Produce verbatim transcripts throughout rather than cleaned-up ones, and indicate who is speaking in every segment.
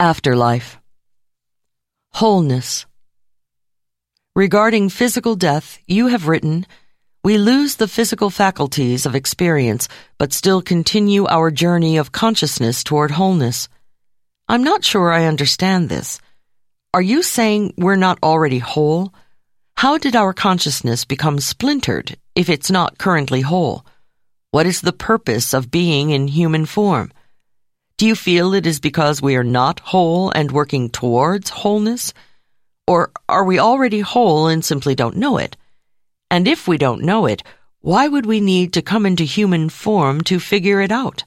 Speaker 1: Afterlife. Wholeness. Regarding physical death, you have written, "We lose the physical faculties of experience, but still continue our journey of consciousness toward wholeness." I'm not sure I understand this. Are you saying we're not already whole? How did our consciousness become splintered if it's not currently whole? What is the purpose of being in human form? Do you feel it is because we are not whole and working towards wholeness? Or are we already whole and simply don't know it? And if we don't know it, why would we need to come into human form to figure it out?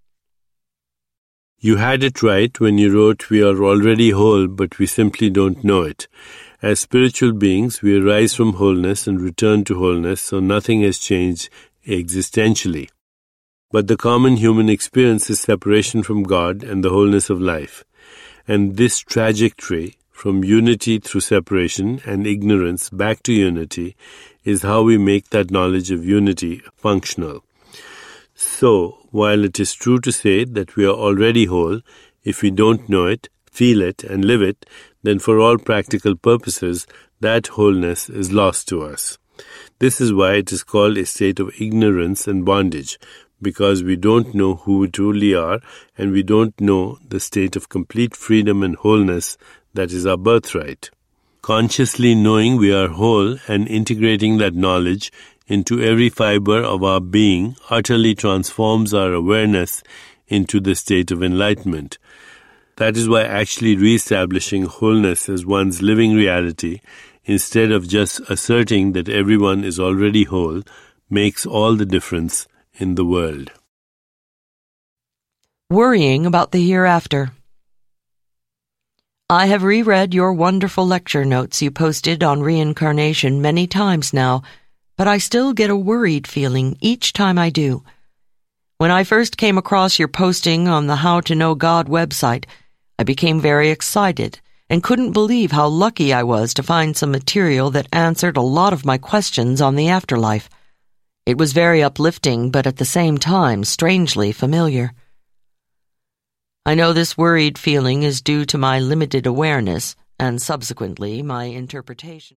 Speaker 2: You had it right when you wrote, "We are already whole, but we simply don't know it." As spiritual beings, we arise from wholeness and return to wholeness, so nothing has changed existentially. But the common human experience is separation from God and the wholeness of life. And this trajectory, from unity through separation and ignorance back to unity, is how we make that knowledge of unity functional. So, while it is true to say that we are already whole, if we don't know it, feel it, and live it, then for all practical purposes, that wholeness is lost to us. This is why it is called a state of ignorance and bondage, because we don't know who we truly are, and we don't know the state of complete freedom and wholeness that is our birthright. Consciously knowing we are whole and integrating that knowledge into every fiber of our being utterly transforms our awareness into the state of enlightenment. That is why actually re-establishing wholeness as one's living reality, instead of just asserting that everyone is already whole, makes all the difference in the world.
Speaker 1: Worrying about the hereafter. I have reread your wonderful lecture notes you posted on reincarnation many times now, but I still get a worried feeling each time I do. When I first came across your posting on the How to Know God website, I became very excited and couldn't believe how lucky I was to find some material that answered a lot of my questions on the afterlife. It was very uplifting, but at the same time strangely familiar. I know this worried feeling is due to my limited awareness and subsequently my interpretation.